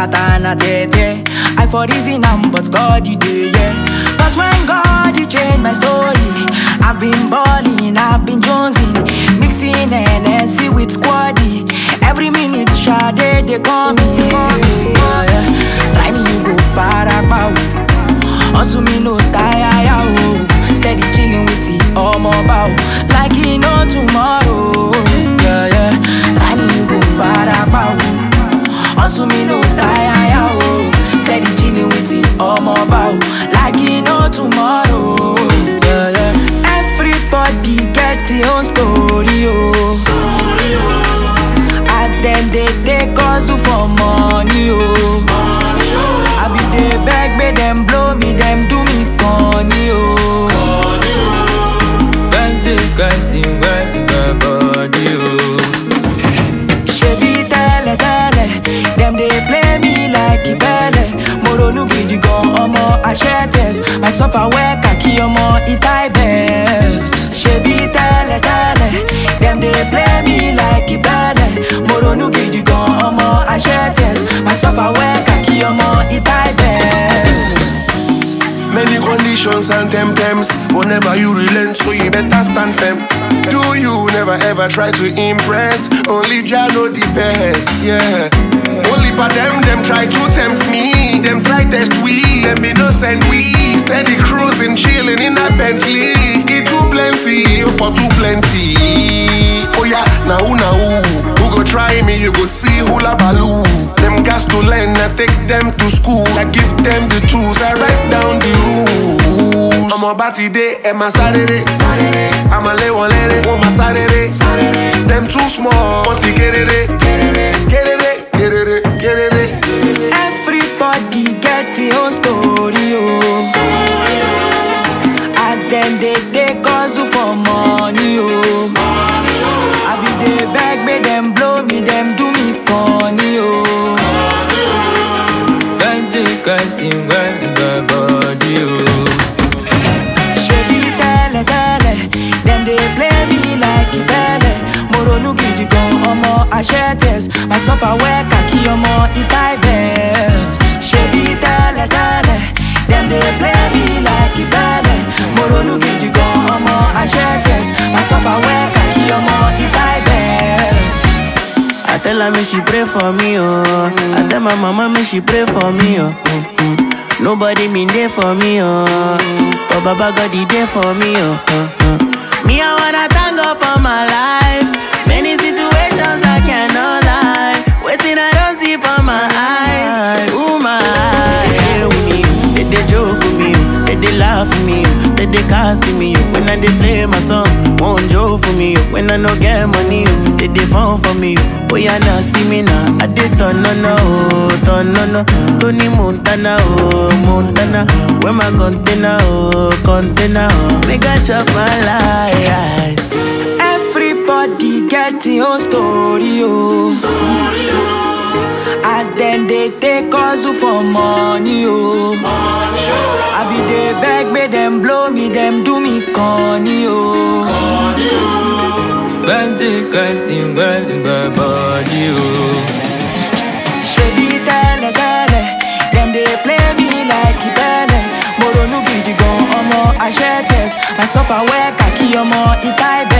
matter na tete. I for reason am, but God you dey, yeah. But when God he change my story, I've been balling, I've been jonesing, mixing NSC with squaddy. Every minute Sade they call me, yeah. Try me you go far about. Also me no tire, oh. Steady chilling with the bow, like he know tomorrow, yeah, yeah. Try me you go far about. Also me no tire, oh. Steady chilling with the bow, like he know tomorrow, yeah, yeah. Everybody get your own story, oh. As them they take us for money, oh. I be they beg me, them blow me, them do me corny, oh. Can't take guys in my body, oh. Shebi tele, them they play me like Ibele. Moro no gidi gon, omo ashetes. I suffer work, kaki omo itai belt. Shebi tele, them they play me like Ibele. Moro no gidi gon, omo ashetes. I suffer work, kaki omo itai belt. Many conditions and temptams. Whenever you relent, so you better stand firm. Do you never ever try to impress? Only Jah know the best, yeah. Only for them try to tempt me. Them try test we, them innocent we. Steady cruising, chilling in that Bentley. It too plenty, for too plenty. Oh yeah, now who go try me? You go see who la value. Them gas to learn, I take them to school. I give them the tools, I write down the rules. I'm a batty day and my Saturday. I'm a lay one lady, want my Saturday. Them too small, want to get it. Everybody get your own story, oh. As them they take us for money, oh. I be they beg me, them blow me, them do me corny, oh. Can't take us in my body, oh. Shebi tele, them they play me like Ibele. Moro no gidi gon, omo ashetes. I suffer work, kaki omo itai belt. Shebi tele, them they play me like Ibele. Moro no gidi gon, omo ashetes. I suffer work, kaki omo itai belt. I tell her me she pray for me, oh. I tell my mama me she pray for me, oh. Nobody mean there for me, oh. But Baba God he there for me, oh. Me I wanna thank God for my life. Many situations I cannot lie. Waiting I don't see for my eyes. Ooh my eyes. They joke with me, they laugh with me, they cast me. When I they play my song, won't joke for me. When I no get money, they phone for me. Oh yeah, now see me now. I did turn no. Tony Montana, oh Montana. Where my container, oh. Make I chop my life. Everybody get your own story, oh. As them they take us for money, oh. I be they beg me, them blow me, them do me corny, oh. Can't take us in my body, oh. Shebi tele, them they play me like Ibele. Moro no gidi gon, omo ashetes. I suffer work, kaki omo itai belt.